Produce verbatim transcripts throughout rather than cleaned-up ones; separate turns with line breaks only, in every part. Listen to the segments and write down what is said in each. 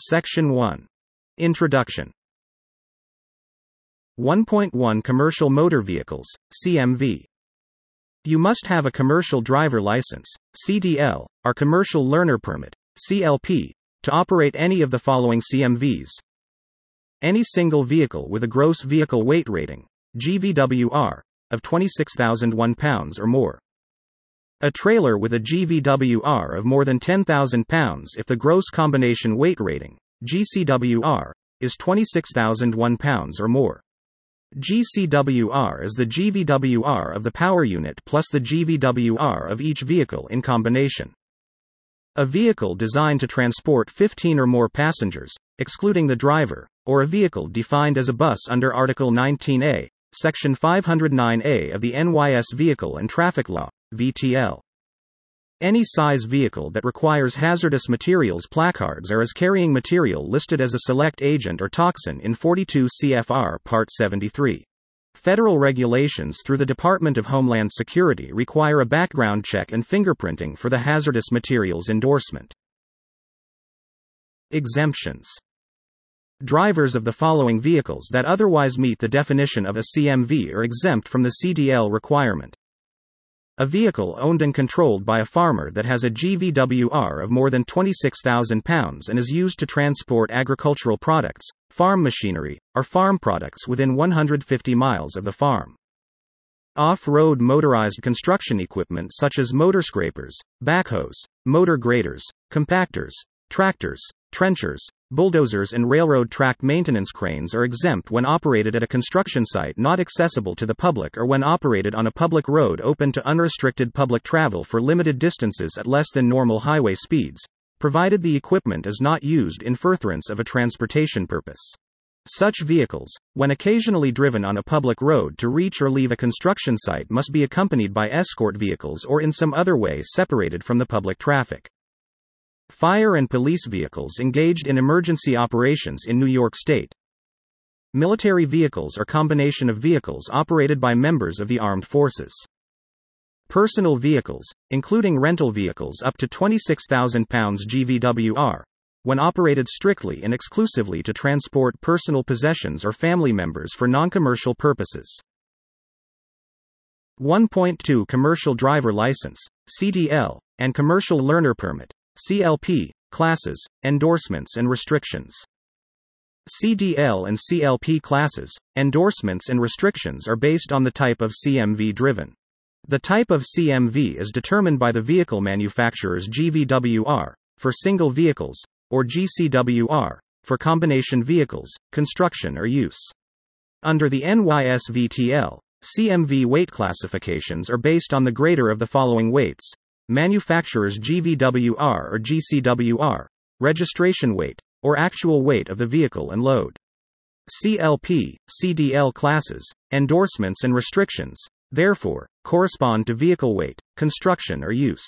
Section one. Introduction. one point one Commercial Motor Vehicles, C M V. You must have a Commercial Driver License, C D L, or Commercial Learner Permit, C L P, to operate any of the following C M Vs. Any single vehicle with a gross vehicle weight rating, G V W R, of twenty-six thousand one pounds or more. A trailer with a G V W R of more than ten thousand pounds if the gross combination weight rating, G C W R, is twenty-six thousand one pounds or more. G C W R is the G V W R of the power unit plus the G V W R of each vehicle in combination. A vehicle designed to transport fifteen or more passengers, excluding the driver, or a vehicle defined as a bus under Article nineteen A, Section five oh nine A of the N Y S Vehicle and Traffic Law, V T L. Any size vehicle that requires hazardous materials placards or is carrying material listed as a select agent or toxin in forty-two C F R Part seventy-three. Federal regulations through the Department of Homeland Security require a background check and fingerprinting for the hazardous materials endorsement. Exemptions. Drivers of the following vehicles that otherwise meet the definition of a C M V are exempt from the C D L requirement. A vehicle owned and controlled by a farmer that has a G V W R of more than twenty-six thousand pounds and is used to transport agricultural products, farm machinery, or farm products within one hundred fifty miles of the farm. Off-road motorized construction equipment such as motor scrapers, backhoes, motor graders, compactors, tractors, trenchers, bulldozers and railroad track maintenance cranes are exempt when operated at a construction site not accessible to the public or when operated on a public road open to unrestricted public travel for limited distances at less than normal highway speeds, provided the equipment is not used in furtherance of a transportation purpose. Such vehicles, when occasionally driven on a public road to reach or leave a construction site, must be accompanied by escort vehicles or in some other way separated from the public traffic. Fire and police vehicles engaged in emergency operations in New York State. Military vehicles are combination of vehicles operated by members of the armed forces. Personal vehicles, including rental vehicles up to twenty-six thousand pounds G V W R, when operated strictly and exclusively to transport personal possessions or family members for non-commercial purposes. one point two Commercial Driver License, C D L, and Commercial Learner Permit, C L P, classes, endorsements and restrictions. C D L and C L P classes, endorsements and restrictions are based on the type of C M V driven. The type of C M V is determined by the vehicle manufacturer's G V W R, for single vehicles, or G C W R, for combination vehicles, construction or use. Under the N Y S V T L, C M V weight classifications are based on the greater of the following weights: manufacturer's G V W R or G C W R, registration weight, or actual weight of the vehicle and load. C L P, C D L classes, endorsements and restrictions, therefore, correspond to vehicle weight, construction or use.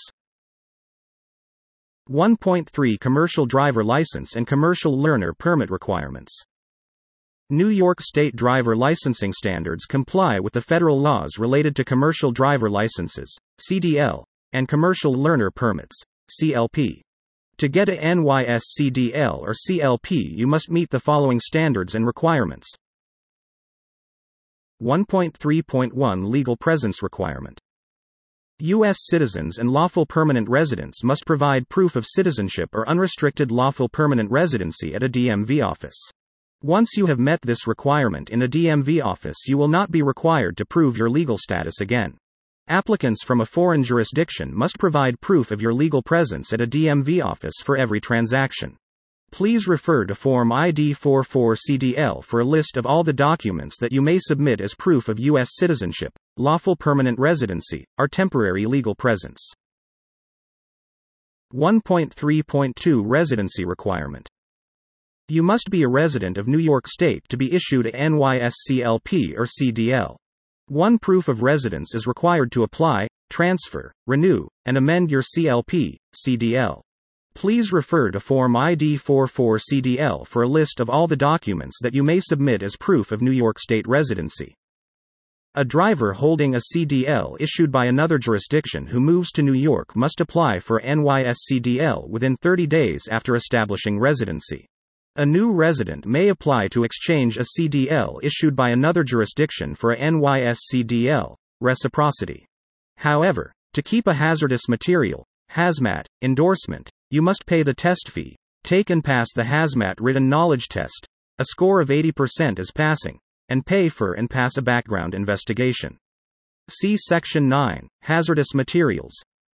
one point three Commercial Driver License and Commercial Learner Permit Requirements. New York State driver licensing standards comply with the federal laws related to commercial driver licenses, C D L, and commercial learner permits, C L P. To get a N Y S C D L or C L P, you must meet the following standards and requirements. one point three point one Legal Presence Requirement. U S citizens and lawful permanent residents must provide proof of citizenship or unrestricted lawful permanent residency at a D M V office. Once you have met this requirement in a D M V office, you will not be required to prove your legal status again. Applicants from a foreign jurisdiction must provide proof of your legal presence at a D M V office for every transaction. Please refer to Form I D forty-four C D L for a list of all the documents that you may submit as proof of U S citizenship, lawful permanent residency, or temporary legal presence. one point three point two Residency Requirement. You must be a resident of New York State to be issued a N Y S C L P or C D L. One proof of residence is required to apply, transfer, renew, and amend your C L P, C D L. Please refer to Form I D forty-four C D L for a list of all the documents that you may submit as proof of New York State residency. A driver holding a C D L issued by another jurisdiction who moves to New York must apply for N Y S C D L within thirty days after establishing residency. A new resident may apply to exchange a C D L issued by another jurisdiction for a N Y S C D L, reciprocity. However, to keep a hazardous material, hazmat, endorsement, you must pay the test fee, take and pass the hazmat written knowledge test, a score of eighty percent is passing, and pay for and pass a background investigation. See Section nine, Hazardous Materials.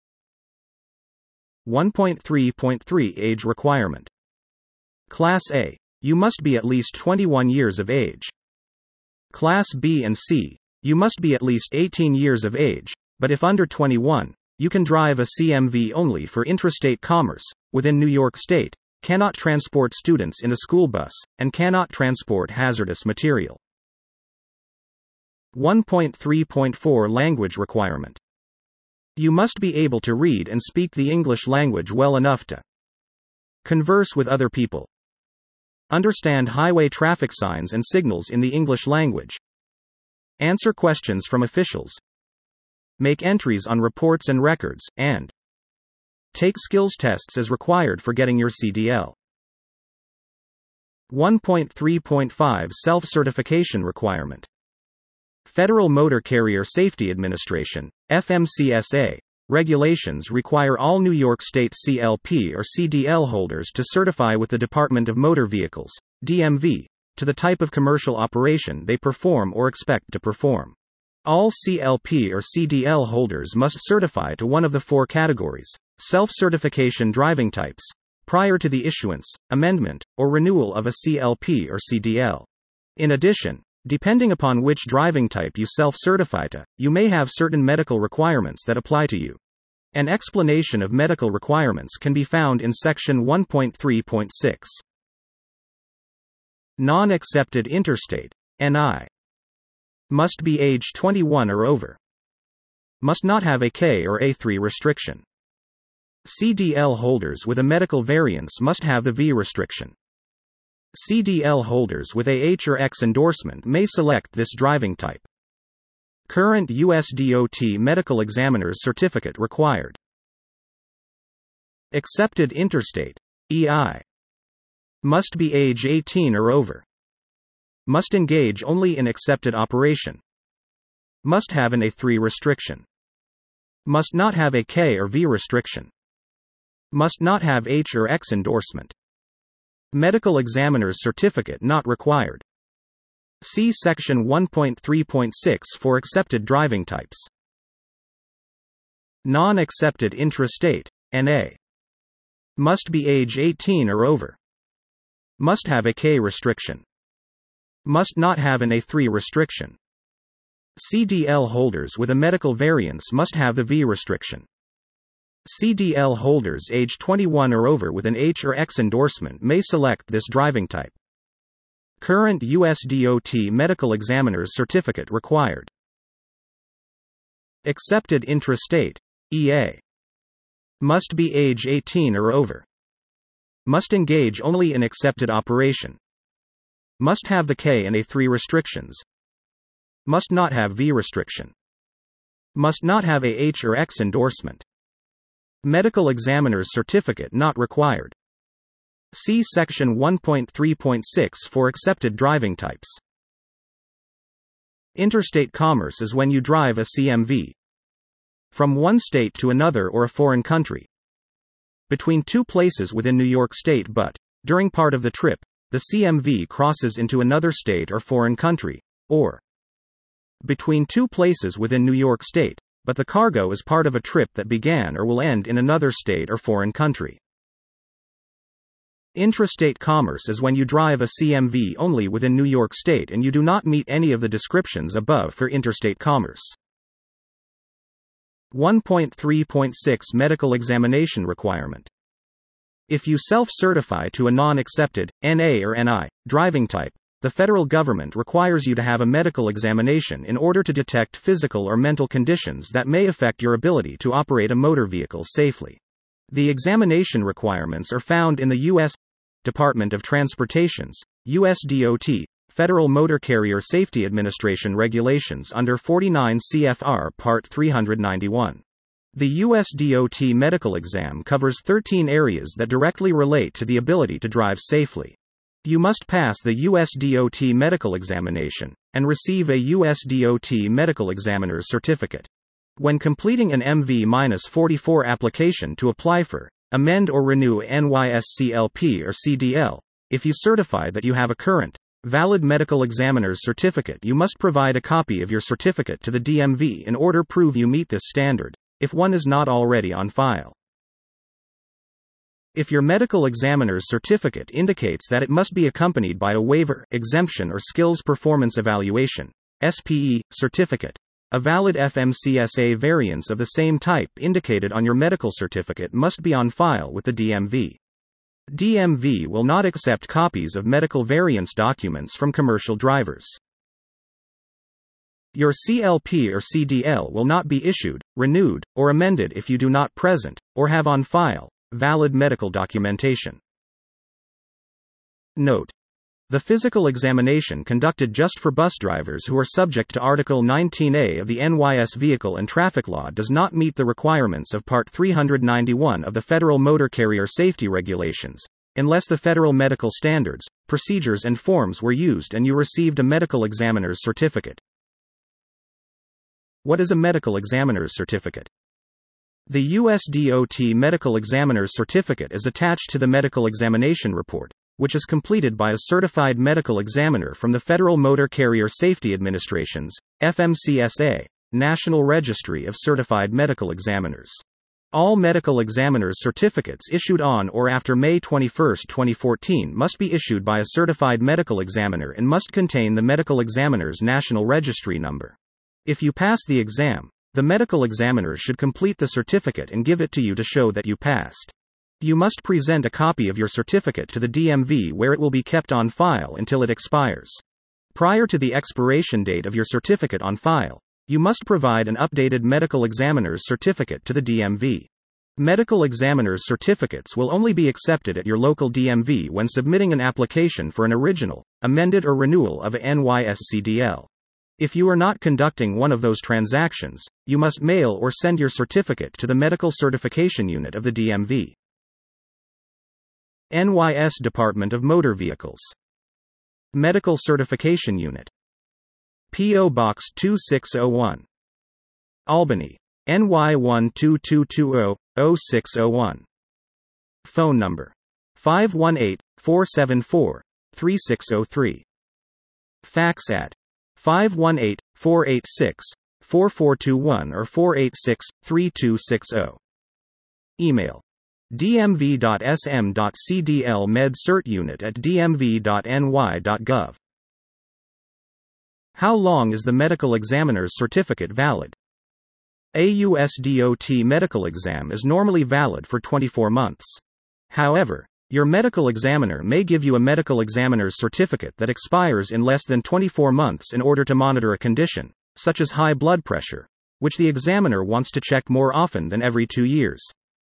one point three point three Age Requirement. Class A. You must be at least twenty-one years of age. Class B and C. You must be at least eighteen years of age, but if under twenty-one, you can drive a C M V only for intrastate commerce, within New York State, cannot transport students in a school bus, and cannot transport hazardous material. one point three point four Language Requirement. You must be able to read and speak the English language well enough to converse with other people, understand highway traffic signs and signals in the English language, answer questions from officials, make entries on reports and records, and take skills tests as required for getting your C D L. one point three point five Self-Certification Requirement. Federal Motor Carrier Safety Administration, F M C S A, regulations require all New York State C L P or C D L holders to certify with the Department of Motor Vehicles, D M V, to the type of commercial operation they perform or expect to perform. All C L P or C D L holders must certify to one of the four categories, self-certification driving types, prior to the issuance, amendment, or renewal of a C L P or C D L. In addition, depending upon which driving type you self-certify to, you may have certain medical requirements that apply to you. An explanation of medical requirements can be found in Section one point three point six. Non-accepted interstate, N I. Must be age twenty-one or over. Must not have a K or A three restriction. C D L holders with a medical variance must have the V restriction. C D L holders with a H or X endorsement may select this driving type. Current U S D O T medical examiner's certificate required. Accepted interstate, E I. Must be age eighteen or over. Must engage only in accepted operation. Must have an A three restriction. Must not have a K or V restriction. Must not have H or X endorsement. Medical examiner's certificate not required. See Section one point three point six for accepted driving types. Non-accepted intrastate, N A. Must be age eighteen or over. Must have a K restriction. Must not have an A three restriction. C D L holders with a medical variance must have the V restriction. C D L holders age twenty-one or over with an H or X endorsement may select this driving type. Current U S D O T medical examiner's certificate required. Accepted intrastate, E A. Must be age eighteen or over. Must engage only in accepted operation. Must have the K and A three restrictions. Must not have V restriction. Must not have a H or X endorsement. Medical examiner's certificate not required. See Section one point three point six for accepted driving types. Interstate commerce is when you drive a C M V from one state to another or a foreign country, between two places within New York State, but during part of the trip, the C M V crosses into another state or foreign country, or between two places within New York State, but the cargo is part of a trip that began or will end in another state or foreign country. Intrastate commerce is when you drive a C M V only within New York State and you do not meet any of the descriptions above for interstate commerce. one point three point six Medical Examination Requirement. If you self-certify to a non-accepted, N A or N I, driving type, the federal government requires you to have a medical examination in order to detect physical or mental conditions that may affect your ability to operate a motor vehicle safely. The examination requirements are found in the U S Department of Transportation's, U S D O T, Federal Motor Carrier Safety Administration regulations under forty-nine C F R Part three ninety-one. The U S D O T medical exam covers thirteen areas that directly relate to the ability to drive safely. You must pass the U S D O T medical examination and receive a U S D O T medical examiner's certificate. When completing an M V forty-four application to apply for, amend or renew N Y S C L P or C D L, if you certify that you have a current, valid medical examiner's certificate, you must provide a copy of your certificate to the D M V in order to prove you meet this standard, if one is not already on file. If your medical examiner's certificate indicates that it must be accompanied by a waiver, exemption or skills performance evaluation, S P E, certificate, a valid F M C S A variance of the same type indicated on your medical certificate must be on file with the D M V. D M V will not accept copies of medical variance documents from commercial drivers. Your C L P or C D L will not be issued, renewed, or amended if you do not present, or have on file, valid medical documentation. Note: the physical examination conducted just for bus drivers who are subject to Article nineteen A of the N Y S Vehicle and Traffic Law does not meet the requirements of Part three ninety-one of the Federal Motor Carrier Safety Regulations, unless the federal medical standards, procedures and forms were used and you received a medical examiner's certificate. What is a medical examiner's certificate? The U S D O T medical examiner's certificate is attached to the medical examination report, which is completed by a certified medical examiner from the Federal Motor Carrier Safety Administration's, F M C S A, National Registry of Certified Medical Examiners. All medical examiners' certificates issued on or after May twenty-first, twenty fourteen must be issued by a certified medical examiner and must contain the medical examiner's national registry number. If you pass the exam, the medical examiner should complete the certificate and give it to you to show that you passed. You must present a copy of your certificate to the D M V where it will be kept on file until it expires. Prior to the expiration date of your certificate on file, you must provide an updated medical examiner's certificate to the D M V. Medical examiner's certificates will only be accepted at your local D M V when submitting an application for an original, amended or renewal of a N Y S C D L. If you are not conducting one of those transactions, you must mail or send your certificate to the Medical Certification Unit of the D M V. N Y S Department of Motor Vehicles. Medical Certification Unit. P O Box two six zero one. Albany, N Y one two two two zero zero six zero one. Phone number: five one eight, four seven four, three six zero three. Fax at five one eight, four eight six, four four two one or four eight six, three two six zero. Email: d m v dot s m dot c d l med cert unit at d m v dot n y dot gov. How long is the medical examiner's certificate valid? A U S D O T medical exam is normally valid for twenty-four months. However, your medical examiner may give you a medical examiner's certificate that expires in less than twenty-four months in order to monitor a condition, such as high blood pressure, which the examiner wants to check more often than every two years.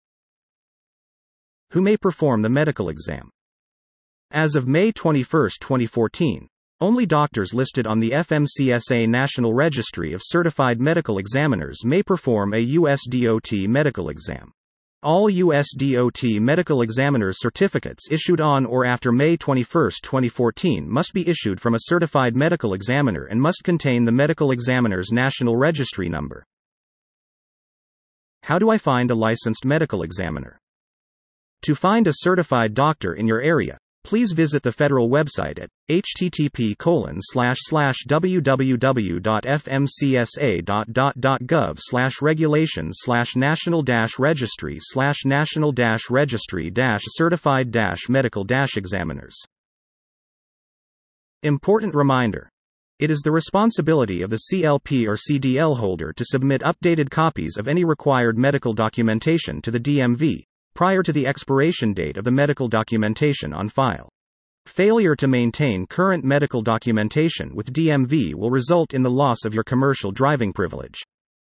Who may perform the medical exam? As of May twenty-first, twenty fourteen, only doctors listed on the F M C S A National Registry of Certified Medical Examiners may perform a U S D O T medical exam. All U S D O T medical examiners' certificates issued on or after May twenty-first, twenty fourteen must be issued from a certified medical examiner and must contain the medical examiner's national registry number. How do I find a licensed medical examiner? To find a certified doctor in your area, please visit the federal website at h t t p colon slash slash w w w dot f m c s a dot gov slash regulations slash national dash registry slash national dash registry dash certified dash medical dash examiners. Important reminder. It is the responsibility of the C L P or C D L holder to submit updated copies of any required medical documentation to the D M V, prior to the expiration date of the medical documentation on file. Failure to maintain current medical documentation with D M V will result in the loss of your commercial driving privilege.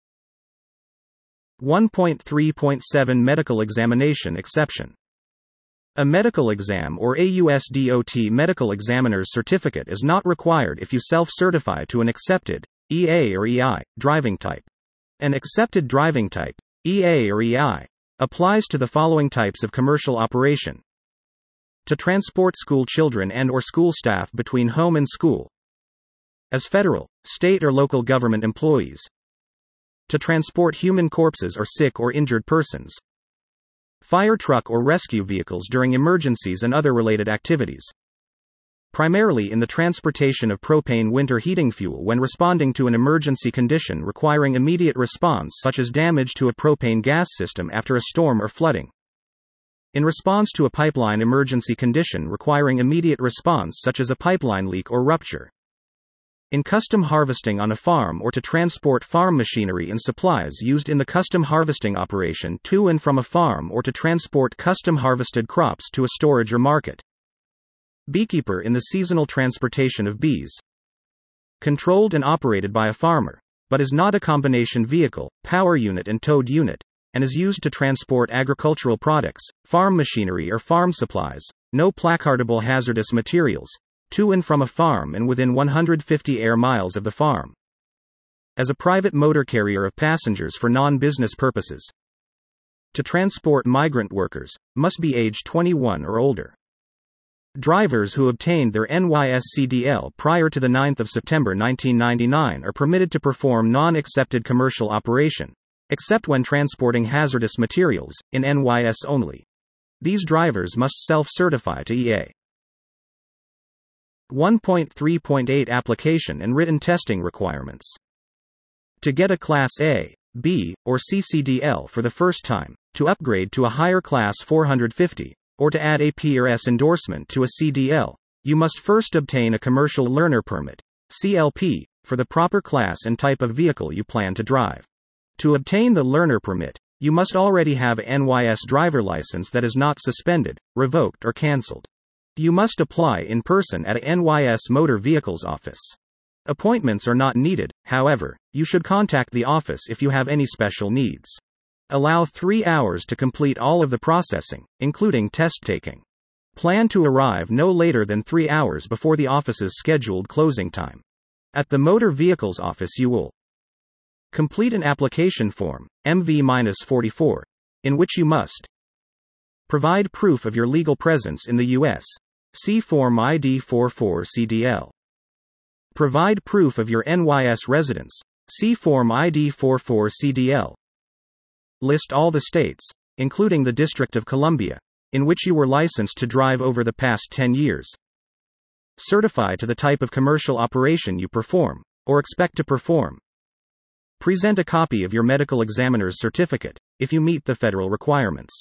one point three point seven Medical Examination Exception. A medical exam or A U S D O T medical examiner's certificate is not required if you self-certify to an accepted, E A or E I, driving type. An accepted driving type, E A or E I, applies to the following types of commercial operation: To transport school children and or school staff between home and school. As federal, state or local government employees. To transport human corpses or sick or injured persons. Fire truck or rescue vehicles during emergencies and other related activities. Primarily in the transportation of propane winter heating fuel when responding to an emergency condition requiring immediate response, such as damage to a propane gas system after a storm or flooding. In response to a pipeline emergency condition requiring immediate response, such as a pipeline leak or rupture. In custom harvesting on a farm or to transport farm machinery and supplies used in the custom harvesting operation to and from a farm or to transport custom harvested crops to a storage or market. Beekeeper in the seasonal transportation of bees. Controlled and operated by a farmer, but is not a combination vehicle, power unit and towed unit, and is used to transport agricultural products, farm machinery or farm supplies, no placardable hazardous materials, to and from a farm and within one hundred fifty air miles of the farm. As a private motor carrier of passengers for non-business purposes. To transport migrant workers, must be age twenty-one or older. Drivers who obtained their N Y S C D L prior to the ninth of September nineteen ninety-nine are permitted to perform non-accepted commercial operation, except when transporting hazardous materials, in N Y S only. These drivers must self-certify to E A. one point three point eight Application and written testing requirements. To get a Class A, B, or C C D L for the first time, to upgrade to a higher Class four hundred fifty, or to add a P or S endorsement to a C D L, you must first obtain a Commercial Learner Permit, C L P, for the proper class and type of vehicle you plan to drive. To obtain the Learner Permit, you must already have a N Y S driver license that is not suspended, revoked or cancelled. You must apply in person at a N Y S Motor Vehicles office. Appointments are not needed, however, you should contact the office if you have any special needs. Allow three hours to complete all of the processing, including test taking. Plan to arrive no later than three hours before the office's scheduled closing time. At the Motor Vehicles office you will complete an application form, M V forty-four, in which you must provide proof of your legal presence in the U S. See Form I D forty-four C D L. Provide proof of your N Y S residence. See Form I D forty-four C D L. List all the states, including the District of Columbia, in which you were licensed to drive over the past ten years. Certify to the type of commercial operation you perform, or expect to perform. Present a copy of your medical examiner's certificate, if you meet the federal requirements.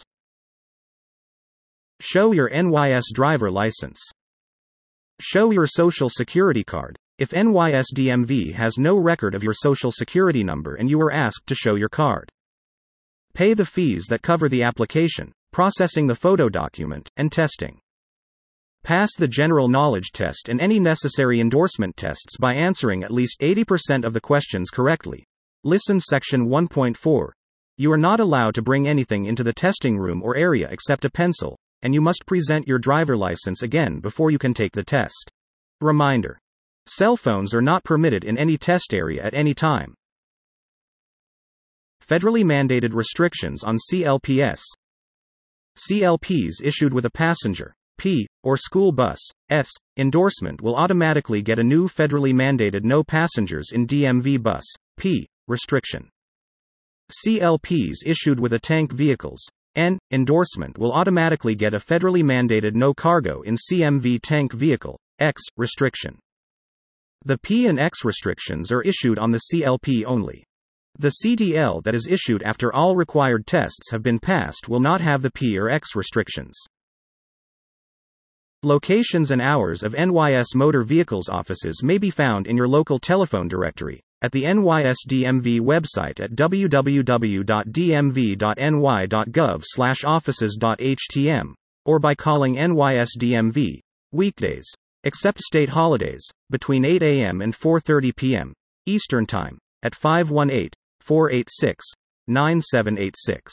Show your N Y S driver license. Show your Social Security card, if N Y S D M V has no record of your Social Security number and you are asked to show your card. Pay the fees that cover the application, processing the photo document, and testing. Pass the general knowledge test and any necessary endorsement tests by answering at least eighty percent of the questions correctly. Listen Section one point four. You are not allowed to bring anything into the testing room or area except a pencil, and you must present your driver license again before you can take the test. Reminder. Cell phones are not permitted in any test area at any time. Federally mandated restrictions on C L P S. C L Ps issued with a passenger, P, or school bus, S, endorsement will automatically get a new federally mandated no passengers in D M V bus, P, restriction. C L Ps issued with a tank vehicles, N, endorsement will automatically get a federally mandated no cargo in C M V tank vehicle, X, restriction. The P and X restrictions are issued on the C L P only. The C D L that is issued after all required tests have been passed will not have the P or X restrictions. Locations and hours of N Y S Motor Vehicles offices may be found in your local telephone directory, at the N Y S D M V website at w w w dot d m v dot n y dot gov slash offices dot h t m, or by calling N Y S D M V, weekdays, except state holidays, between eight a m and four thirty p m Eastern Time, at five one eight, four eight six, nine seven eight six.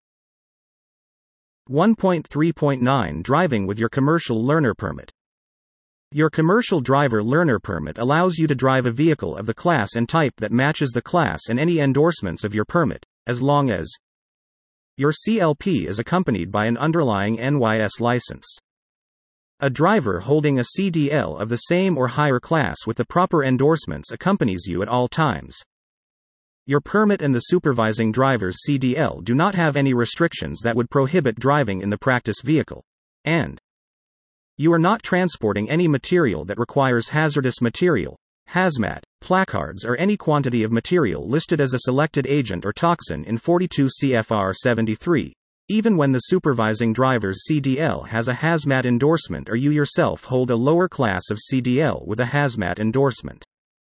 one point three point nine Driving with your Commercial Learner Permit. Your Commercial Driver Learner Permit allows you to drive a vehicle of the class and type that matches the class and any endorsements of your permit, as long as your C L P is accompanied by an underlying N Y S license. A driver holding a C D L of the same or higher class with the proper endorsements accompanies you at all times. Your permit and the supervising driver's C D L do not have any restrictions that would prohibit driving in the practice vehicle. And you are not transporting any material that requires hazardous material, hazmat, placards, or any quantity of material listed as a selected agent or toxin in forty-two C F R seventy-three, even when the supervising driver's C D L has a hazmat endorsement or you yourself hold a lower class of C D L with a hazmat endorsement.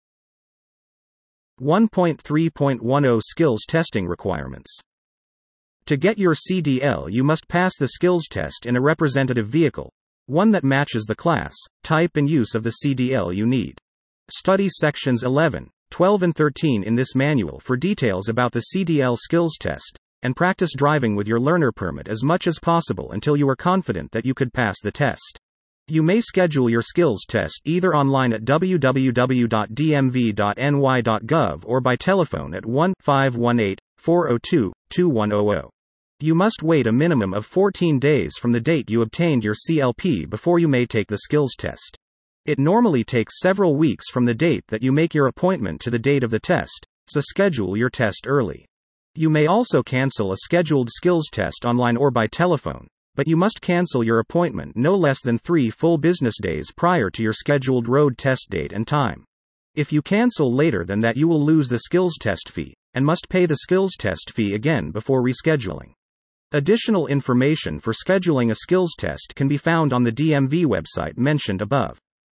one point three point ten Skills Testing Requirements. To get your C D L, you must pass the skills test in a representative vehicle, one that matches the class, type, and use of the C D L you need. Study sections eleven, twelve, and thirteen in this manual for details about the C D L skills test, and practice driving with your learner permit as much as possible until you are confident that you could pass the test. You may schedule your skills test either online at w w w dot d m v dot n y dot gov or by telephone at one five one eight, four zero two, two one zero zero. You must wait a minimum of fourteen days from the date you obtained your C L P before you may take the skills test. It normally takes several weeks from the date that you make your appointment to the date of the test, so schedule your test early. You may also cancel a scheduled skills test online or by telephone, but you must cancel your appointment no less than three full business days prior to your scheduled road test date and time. If you cancel later than that, you will lose the skills test fee, and must pay the skills test fee again before rescheduling. Additional information for scheduling a skills test can be found on the D M V website mentioned above.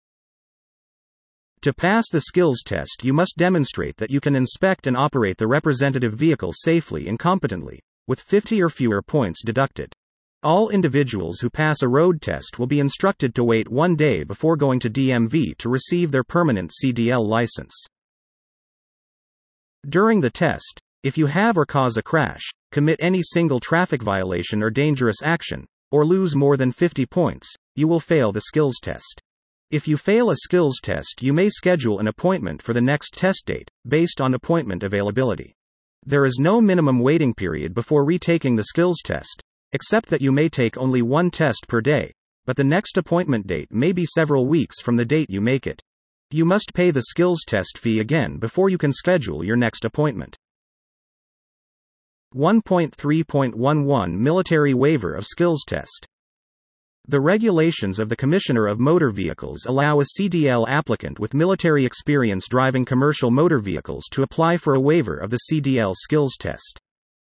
To pass the skills test, you must demonstrate that you can inspect and operate the representative vehicle safely and competently, with fifty or fewer points deducted. All individuals who pass a road test will be instructed to wait one day before going to D M V to receive their permanent C D L license. During the test, if you have or cause a crash, commit any single traffic violation or dangerous action, or lose more than fifty points, you will fail the skills test. If you fail a skills test, you may schedule an appointment for the next test date, based on appointment availability. There is no minimum waiting period before retaking the skills test, except that you may take only one test per day, but the next appointment date may be several weeks from the date you make it. You must pay the skills test fee again before you can schedule your next appointment. one point three point eleven Military Waiver of Skills Test. The regulations of the Commissioner of Motor Vehicles allow a C D L applicant with military experience driving commercial motor vehicles to apply for a waiver of the C D L skills test.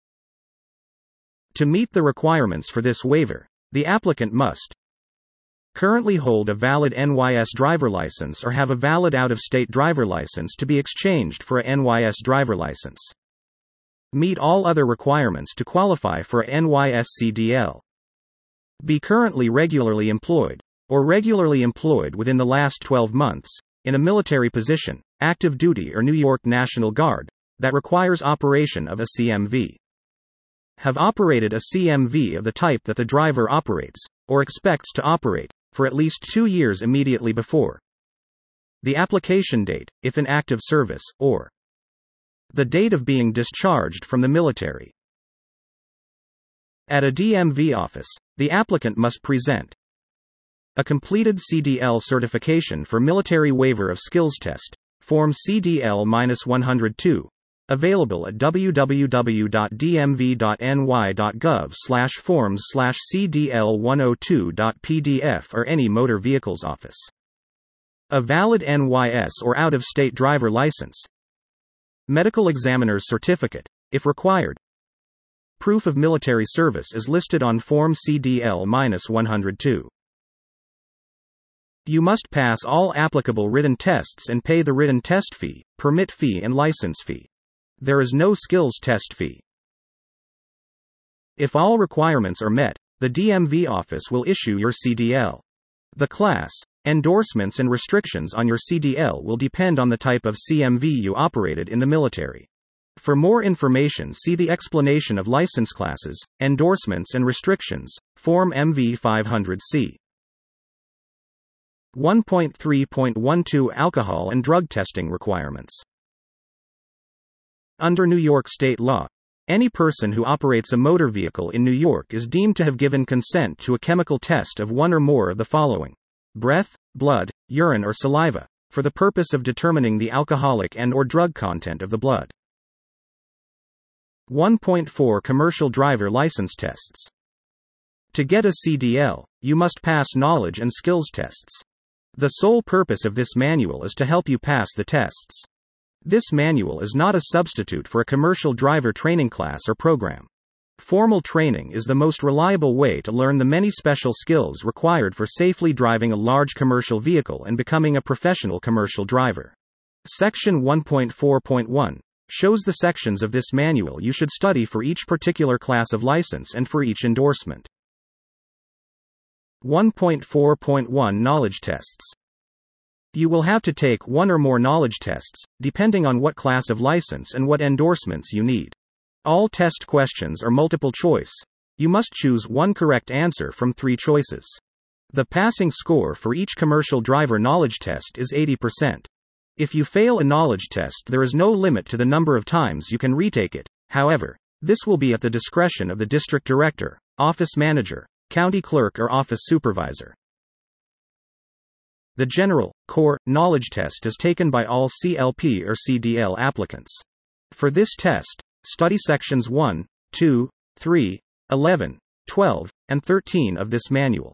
To meet the requirements for this waiver, the applicant must currently hold a valid N Y S driver license or have a valid out-of-state driver license to be exchanged for a N Y S driver license. Meet all other requirements to qualify for a N Y S C D L. Be currently regularly employed, or regularly employed within the last twelve months, in a military position, active duty or New York National Guard, that requires operation of a C M V. Have operated a C M V of the type that the driver operates, or expects to operate, for at least two years immediately before the application date, if in active service, or the date of being discharged from the military. At a D M V office, the applicant must present a completed C D L certification for military waiver of skills test, Form C D L one oh two, available at w w w dot d m v dot n y dot gov slash forms slash C D L one oh two dot p d f or any motor vehicles office. A valid N Y S or out-of-state driver license. Medical examiner's certificate, if required. Proof of military service is listed on Form C D L one oh two. You must pass all applicable written tests and pay the written test fee, permit fee, and license fee. There is no skills test fee. If all requirements are met, the D M V office will issue your C D L. The class, endorsements, and restrictions on your C D L will depend on the type of C M V you operated in the military. For more information, see the explanation of license classes, endorsements, and restrictions, Form M V five hundred C. one point three point twelve Alcohol and drug testing requirements. Under New York state law, any person who operates a motor vehicle in New York is deemed to have given consent to a chemical test of one or more of the following: breath, blood, urine or saliva, for the purpose of determining the alcoholic and or drug content of the blood. one point four Commercial Driver License Tests. To get a C D L, you must pass knowledge and skills tests. The sole purpose of this manual is to help you pass the tests. This manual is not a substitute for a commercial driver training class or program. Formal training is the most reliable way to learn the many special skills required for safely driving a large commercial vehicle and becoming a professional commercial driver. Section one point four point one shows the sections of this manual you should study for each particular class of license and for each endorsement. one point four point one Knowledge Tests. You will have to take one or more knowledge tests, depending on what class of license and what endorsements you need. All test questions are multiple choice. You must choose one correct answer from three choices. The passing score for each commercial driver knowledge test is eighty percent. If you fail a knowledge test, there is no limit to the number of times you can retake it. However, this will be at the discretion of the district director, office manager, county clerk or office supervisor. The general, core, knowledge test is taken by all C L P or C D L applicants. For this test, study sections one, two, three, eleven, twelve, and thirteen of this manual.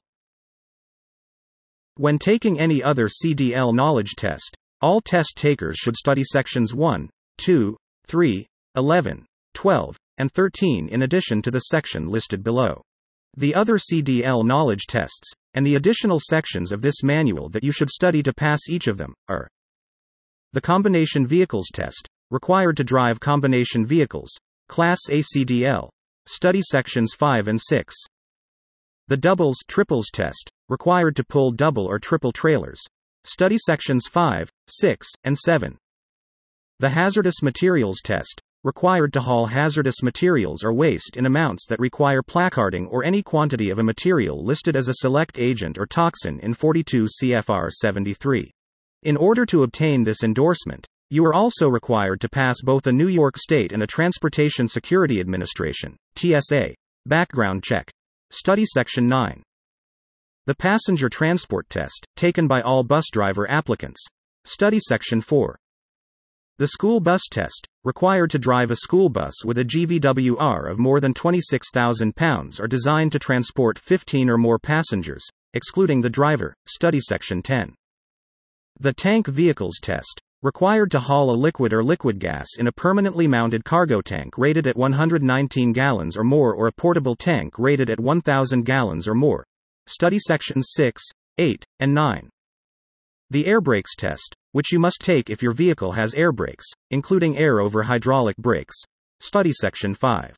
When taking any other C D L knowledge test, all test takers should study sections one, two, three, eleven, twelve, and thirteen in addition to the section listed below. The other C D L knowledge tests, and the additional sections of this manual that you should study to pass each of them, are the Combination Vehicles Test, required to drive combination vehicles, Class A C D L, study sections five and six. The Doubles Triples Test, required to pull double or triple trailers, study sections five, six, and seven. The Hazardous Materials Test, required to haul hazardous materials or waste in amounts that require placarding or any quantity of a material listed as a select agent or toxin in forty-two C F R seventy-three. In order to obtain this endorsement, you are also required to pass both a New York State and a Transportation Security Administration, T S A, background check. Study section nine. The Passenger Transport Test, taken by all bus driver applicants. Study section four. The School Bus Test, required to drive a school bus with a G V W R of more than twenty-six thousand pounds or designed to transport fifteen or more passengers, excluding the driver. Study section ten. The Tank Vehicles Test, required to haul a liquid or liquid gas in a permanently mounted cargo tank rated at one hundred nineteen gallons or more or a portable tank rated at one thousand gallons or more. Study sections six, eight, and nine. The Air Brakes Test, which you must take if your vehicle has air brakes, including air over hydraulic brakes. Study section five.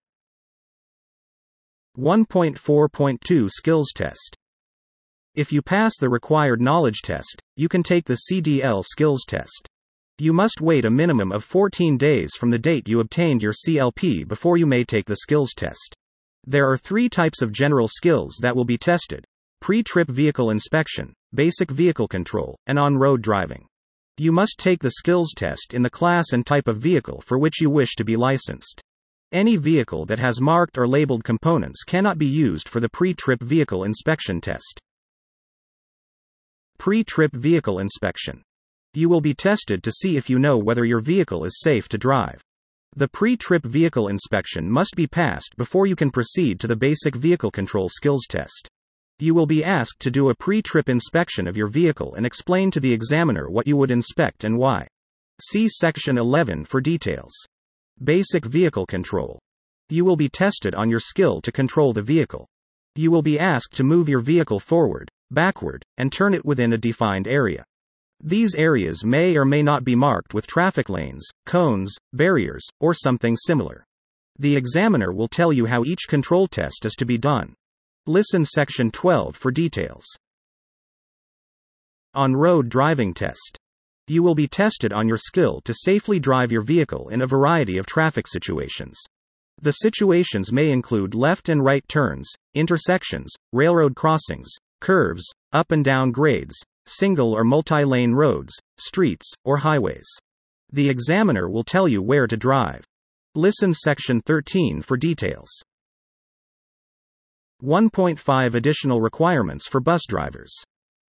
one point four point two Skills Test. If you pass the required knowledge test, you can take the C D L Skills Test. You must wait a minimum of fourteen days from the date you obtained your C L P before you may take the skills test. There are three types of general skills that will be tested: pre-trip vehicle inspection, basic vehicle control, and on-road driving. You must take the skills test in the class and type of vehicle for which you wish to be licensed. Any vehicle that has marked or labeled components cannot be used for the pre-trip vehicle inspection test. Pre-trip vehicle inspection. You will be tested to see if you know whether your vehicle is safe to drive. The pre-trip vehicle inspection must be passed before you can proceed to the basic vehicle control skills test. You will be asked to do a pre-trip inspection of your vehicle and explain to the examiner what you would inspect and why. See section eleven for details. Basic vehicle control. You will be tested on your skill to control the vehicle. You will be asked to move your vehicle forward, backward, and turn it within a defined area. These areas may or may not be marked with traffic lanes, cones, barriers, or something similar. The examiner will tell you how each control test is to be done. Listen section twelve for details. On-road driving test. You will be tested on your skill to safely drive your vehicle in a variety of traffic situations. The situations may include left and right turns, intersections, railroad crossings, curves, up and down grades, single or multi-lane roads, streets, or highways. The examiner will tell you where to drive. Listen section thirteen for details. one point five Additional requirements for bus drivers.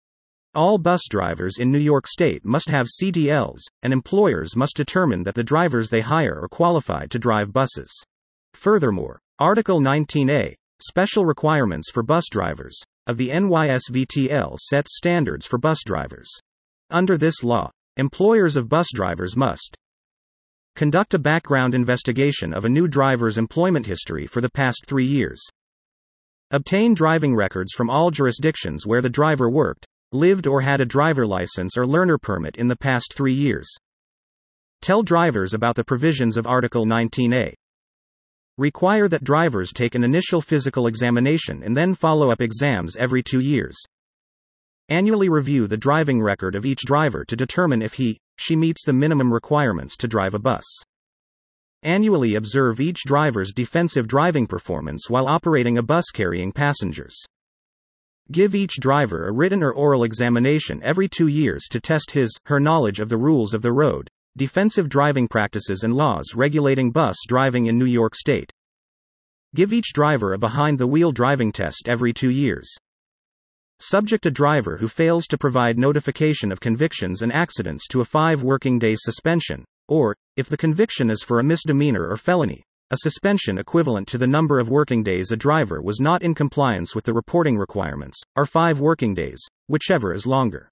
All bus drivers in New York State must have C D Ls, and employers must determine that the drivers they hire are qualified to drive buses. Furthermore, Article nineteen A, Special Requirements for Bus Drivers, of the N Y S V T L sets standards for bus drivers. Under this law, employers of bus drivers must conduct a background investigation of a new driver's employment history for the past three years, obtain driving records from all jurisdictions where the driver worked, lived or had a driver license or learner permit in the past three years, tell drivers about the provisions of Article nineteen A, require that drivers take an initial physical examination and then follow-up exams every two years, annually review the driving record of each driver to determine if he, she meets the minimum requirements to drive a bus, annually observe each driver's defensive driving performance while operating a bus carrying passengers, give each driver a written or oral examination every two years to test his, her knowledge of the rules of the road, defensive driving practices and laws regulating bus driving in New York State, give each driver a behind-the-wheel driving test every two years, subject a driver who fails to provide notification of convictions and accidents to a five working day suspension, or, if the conviction is for a misdemeanor or felony, a suspension equivalent to the number of working days a driver was not in compliance with the reporting requirements, or five working days, whichever is longer.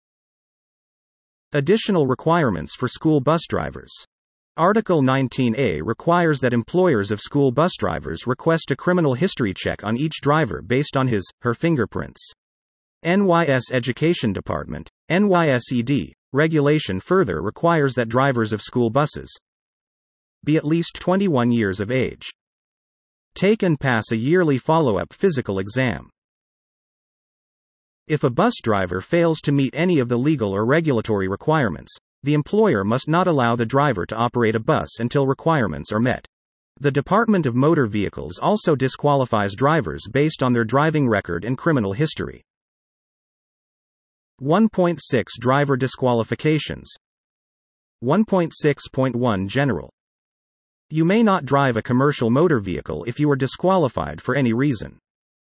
Additional requirements for school bus drivers. Article nineteen A requires that employers of school bus drivers request a criminal history check on each driver based on his, her fingerprints. N Y S Education Department, N Y S E D, regulation further requires that drivers of school buses be at least twenty-one years of age, take and pass a yearly follow-up physical exam. If a bus driver fails to meet any of the legal or regulatory requirements, the employer must not allow the driver to operate a bus until requirements are met. The Department of Motor Vehicles also disqualifies drivers based on their driving record and criminal history. one point six Driver Disqualifications. one point six point one General. You may not drive a commercial motor vehicle if you are disqualified for any reason.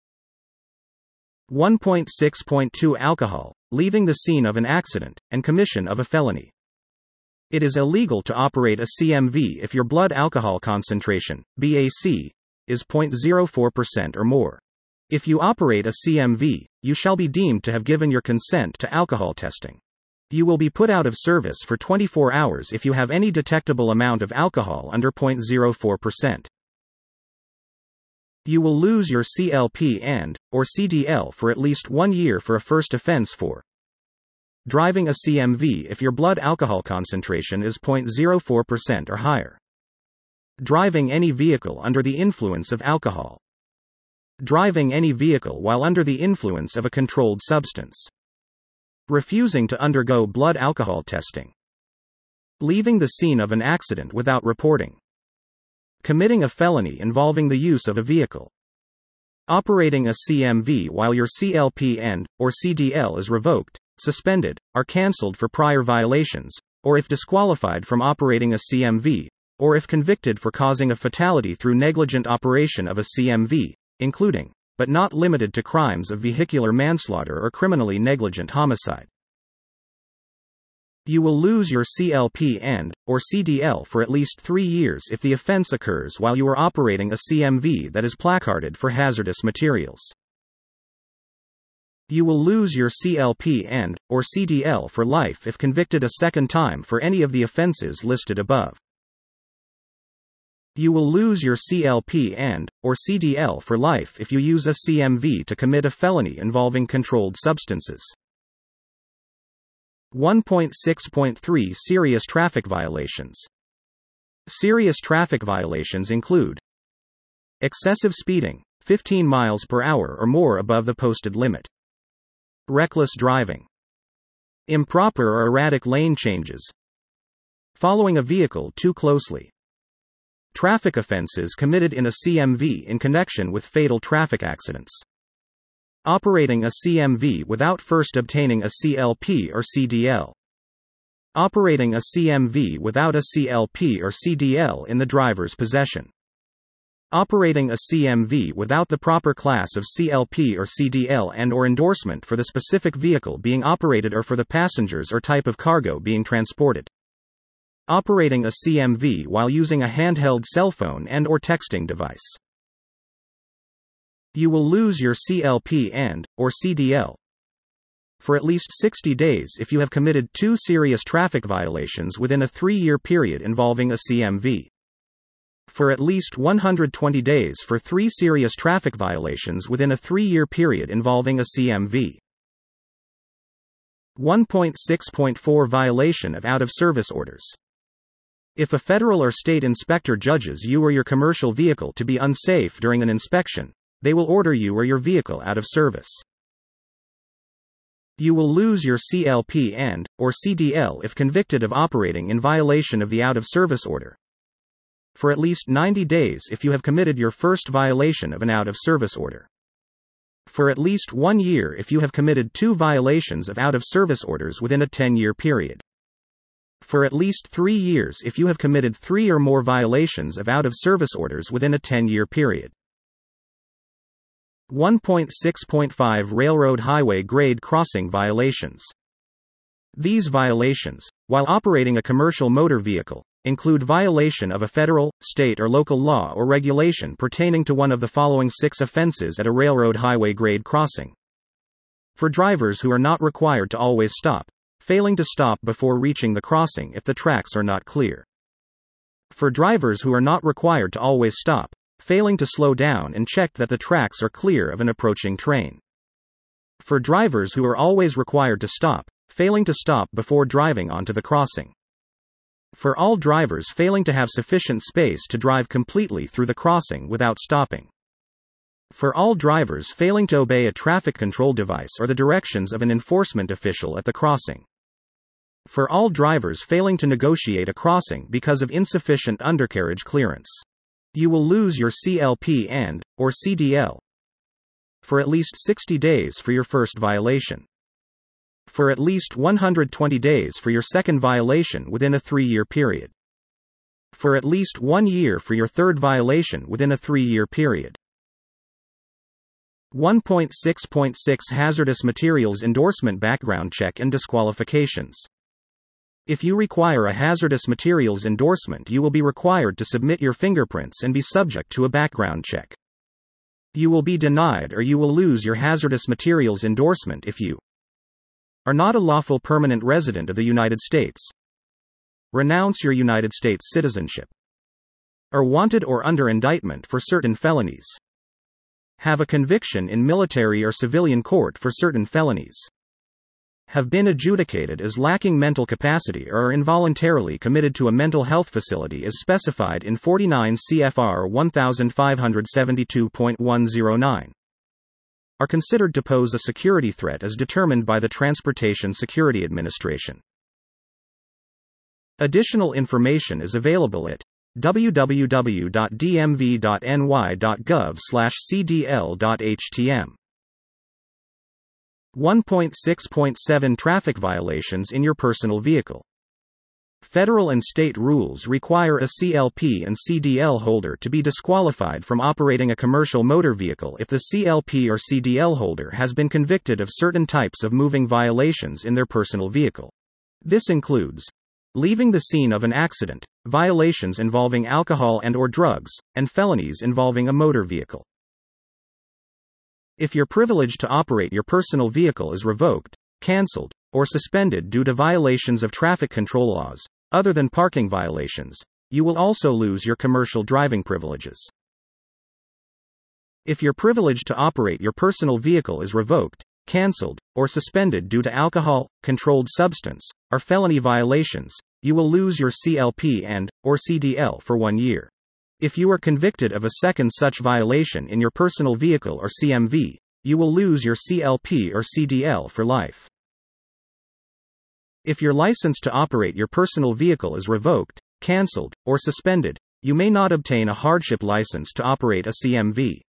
one point six point two Alcohol, leaving the scene of an accident, and commission of a felony. It is illegal to operate a C M V if your blood alcohol concentration, B A C, is zero point zero four percent or more. If you operate a C M V, you shall be deemed to have given your consent to alcohol testing. You will be put out of service for twenty-four hours if you have any detectable amount of alcohol under zero point zero four percent. You will lose your C L P and, or C D L for at least one year for a first offense for driving a C M V if your blood alcohol concentration is zero point zero four percent or higher. Driving any vehicle under the influence of alcohol. Driving any vehicle while under the influence of a controlled substance. Refusing to undergo blood alcohol testing. Leaving the scene of an accident without reporting. Committing a felony involving the use of a vehicle. Operating a C M V while your C L P and, or C D L is revoked, suspended, or cancelled for prior violations, or if disqualified from operating a C M V, or if convicted for causing a fatality through negligent operation of a C M V, including, but not limited to crimes of vehicular manslaughter or criminally negligent homicide. You will lose your C L P and, or C D L for at least three years if the offense occurs while you are operating a C M V that is placarded for hazardous materials. You will lose your C L P and, or C D L for life if convicted a second time for any of the offenses listed above. You will lose your C L P and, or C D L for life if you use a C M V to commit a felony involving controlled substances. one point six point three Serious traffic violations. Serious traffic violations include excessive speeding, fifteen miles per hour or more above the posted limit. Reckless driving. Improper or erratic lane changes. Following a vehicle too closely. Traffic offenses committed in a C M V in connection with fatal traffic accidents. Operating a C M V without first obtaining a C L P or C D L. Operating a C M V without a C L P or C D L in the driver's possession. Operating a C M V without the proper class of C L P or C D L and or endorsement for the specific vehicle being operated or for the passengers or type of cargo being transported. Operating a C M V while using a handheld cell phone and or texting device. You will lose your C L P and or C D L for at least sixty days if you have committed two serious traffic violations within a three-year period involving a C M V. For at least one hundred twenty days for three serious traffic violations within a three-year period involving a C M V. one point six point four Violation of out-of-service orders. If a federal or state inspector judges you or your commercial vehicle to be unsafe during an inspection, they will order you or your vehicle out of service. You will lose your C L P and or C D L if convicted of operating in violation of the out-of-service order. For at least ninety days if you have committed your first violation of an out-of-service order. For at least one year if you have committed two violations of out-of-service orders within a ten-year period. For at least three years if you have committed three or more violations of out-of-service orders within a ten-year period. one point six point five Railroad highway grade crossing violations. These violations, while operating a commercial motor vehicle, include violation of a federal, state or local law or regulation pertaining to one of the following six offenses at a railroad highway grade crossing. For drivers who are not required to always stop, failing to stop before reaching the crossing if the tracks are not clear. For drivers who are not required to always stop, failing to slow down and check that the tracks are clear of an approaching train. For drivers who are always required to stop, failing to stop before driving onto the crossing. For all drivers failing to have sufficient space to drive completely through the crossing without stopping. For all drivers failing to obey a traffic control device or the directions of an enforcement official at the crossing. For all drivers failing to negotiate a crossing because of insufficient undercarriage clearance. You will lose your C L P and or C D L for at least sixty days for your first violation. For at least one hundred twenty days for your second violation within a three-year period. For at least one year for your third violation within a three-year period. one point six point six Hazardous Materials Endorsement Background Check and Disqualifications. If you require a hazardous materials endorsement, you will be required to submit your fingerprints and be subject to a background check. You will be denied or you will lose your hazardous materials endorsement if you are not a lawful permanent resident of the United States, renounce your United States citizenship, are wanted or under indictment for certain felonies, have a conviction in military or civilian court for certain felonies, have been adjudicated as lacking mental capacity or are involuntarily committed to a mental health facility as specified in forty-nine C F R fifteen seventy-two point one oh nine. Are considered to pose a security threat as determined by the Transportation Security Administration. Additional information is available at w w w dot d m v dot n y dot gov slash c d l dot h t m. one point six point seven Traffic violations in your personal vehicle. Federal and state rules require a C L P and C D L holder to be disqualified from operating a commercial motor vehicle if the C L P or C D L holder has been convicted of certain types of moving violations in their personal vehicle. This includes leaving the scene of an accident, violations involving alcohol and or drugs, and felonies involving a motor vehicle. If your privilege to operate your personal vehicle is revoked, canceled, or suspended due to violations of traffic control laws, other than parking violations, you will also lose your commercial driving privileges. If your privilege to operate your personal vehicle is revoked, canceled, or suspended due to alcohol, controlled substance, or felony violations, you will lose your C L P and or C D L for one year. If you are convicted of a second such violation in your personal vehicle or C M V, you will lose your C L P or C D L for life. If your license to operate your personal vehicle is revoked, canceled, or suspended, you may not obtain a hardship license to operate a C M V.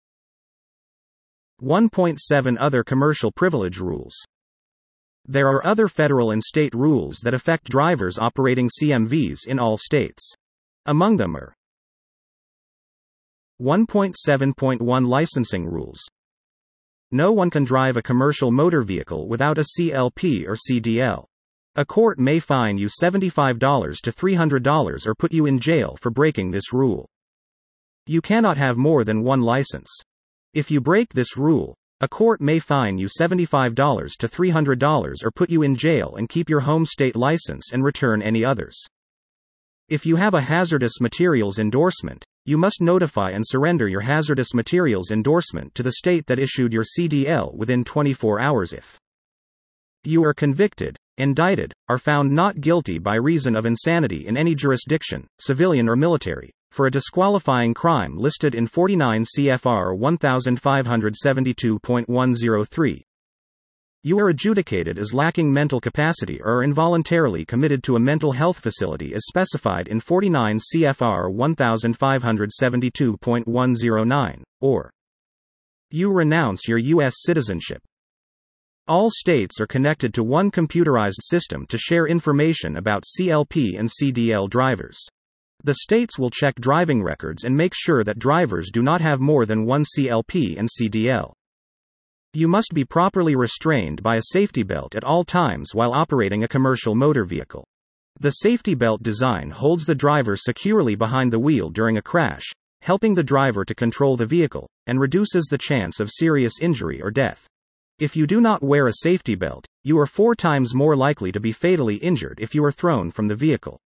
one point seven Other commercial privilege rules. There are other federal and state rules that affect drivers operating C M Vs in all states. Among them are one point seven point one Licensing Rules. No one can drive a commercial motor vehicle without a C L P or C D L. A court may fine you seventy-five to three hundred dollars or put you in jail for breaking this rule. You cannot have more than one license. If you break this rule, a court may fine you seventy-five to three hundred dollars or put you in jail and keep your home state license and return any others. If you have a hazardous materials endorsement, you must notify and surrender your hazardous materials endorsement to the state that issued your C D L within twenty-four hours. If you are convicted, indicted, or found not guilty by reason of insanity in any jurisdiction, civilian or military, for a disqualifying crime listed in forty-nine C F R fifteen seventy-two point one oh three, you are adjudicated as lacking mental capacity or involuntarily committed to a mental health facility as specified in forty-nine C F R fifteen seventy-two point one oh nine, or you renounce your U S citizenship. All states are connected to one computerized system to share information about C L P and C D L drivers. The states will check driving records and make sure that drivers do not have more than one C L P and C D L. You must be properly restrained by a safety belt at all times while operating a commercial motor vehicle. The safety belt design holds the driver securely behind the wheel during a crash, helping the driver to control the vehicle, and reduces the chance of serious injury or death. If you do not wear a safety belt, you are four times more likely to be fatally injured if you are thrown from the vehicle.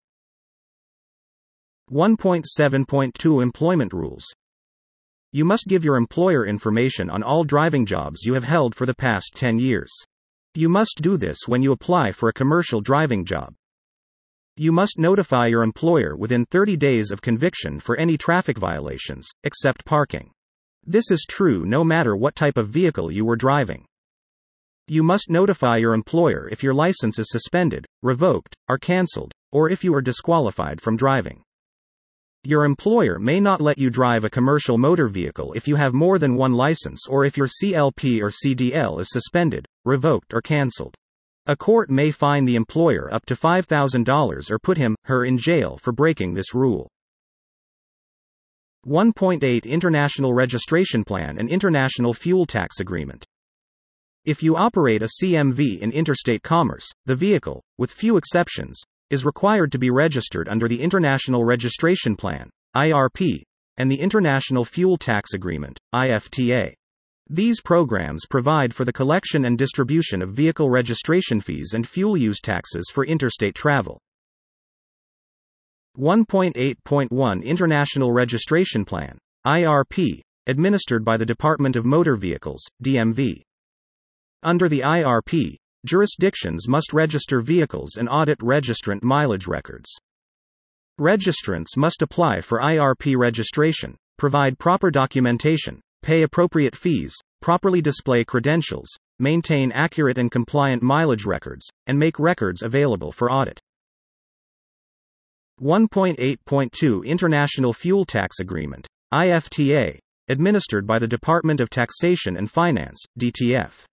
one point seven point two Employment Rules. You must give your employer information on all driving jobs you have held for the past ten years. You must do this when you apply for a commercial driving job. You must notify your employer within thirty days of conviction for any traffic violations, except parking. This is true no matter what type of vehicle you were driving. You must notify your employer if your license is suspended, revoked, or canceled, or if you are disqualified from driving. Your employer may not let you drive a commercial motor vehicle if you have more than one license or if your C L P or C D L is suspended, revoked, or canceled. A court may fine the employer up to five thousand dollars or put him, her in jail for breaking this rule. one point eight International Registration Plan and International Fuel Tax Agreement. If you operate a C M V in interstate commerce, the vehicle, with few exceptions, is required to be registered under the International Registration Plan, I R P, and the International Fuel Tax Agreement, I F T A. These programs provide for the collection and distribution of vehicle registration fees and fuel use taxes for interstate travel. one point eight point one International Registration Plan, I R P, administered by the Department of Motor Vehicles, D M V. Under the I R P, jurisdictions must register vehicles and audit registrant mileage records. Registrants must apply for I R P registration, provide proper documentation, pay appropriate fees, properly display credentials, maintain accurate and compliant mileage records, and make records available for audit. one point eight point two International Fuel Tax Agreement, I F T A, administered by the Department of Taxation and Finance, D T F.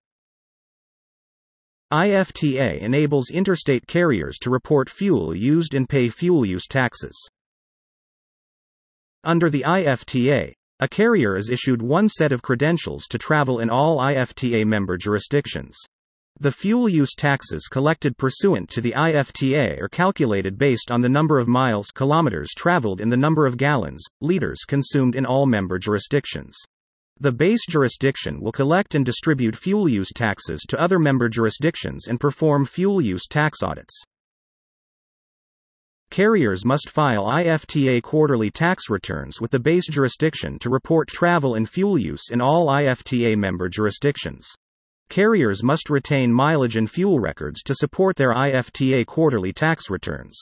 I F T A enables interstate carriers to report fuel used and pay fuel use taxes. Under the I F T A, a carrier is issued one set of credentials to travel in all I F T A member jurisdictions. The fuel use taxes collected pursuant to the I F T A are calculated based on the number of miles, kilometers traveled in the number of gallons, liters consumed in all member jurisdictions. The base jurisdiction will collect and distribute fuel use taxes to other member jurisdictions and perform fuel use tax audits. Carriers must file I F T A quarterly tax returns with the base jurisdiction to report travel and fuel use in all I F T A member jurisdictions. Carriers must retain mileage and fuel records to support their I F T A quarterly tax returns.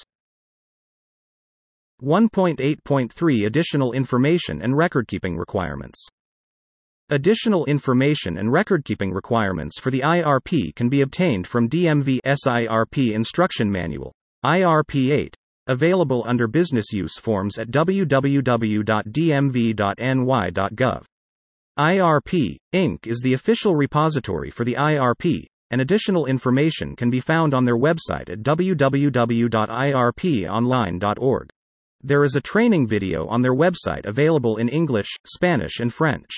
one point eight point three Additional information and recordkeeping requirements. Additional information and recordkeeping requirements for the I R P can be obtained from D M V's I R P Instruction Manual, I R P eight, available under Business Use Forms at w w w dot d m v dot n y dot gov. I R P, Incorporated is the official repository for the I R P, and additional information can be found on their website at w w w dot i r p online dot org. There is a training video on their website available in English, Spanish, and French.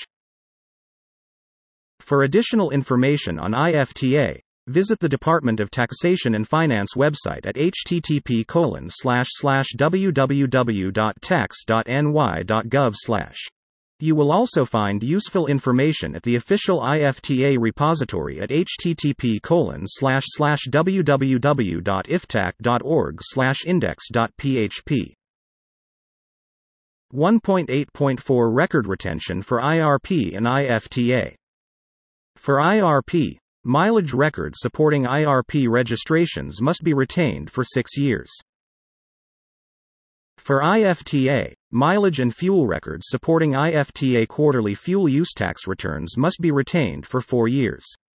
For additional information on I F T A, visit the Department of Taxation and Finance website at h t t p colon slash slash w w w dot tax dot n y dot gov slash. You will also find useful information at the official I F T A repository at h t t p colon slash slash w w w dot iftac dot org slash index dot p h p. one point eight point four Record retention for I R P and I F T A. For I R P, mileage records supporting I R P registrations must be retained for six years. For I F T A, mileage and fuel records supporting I F T A quarterly fuel use tax returns must be retained for four years.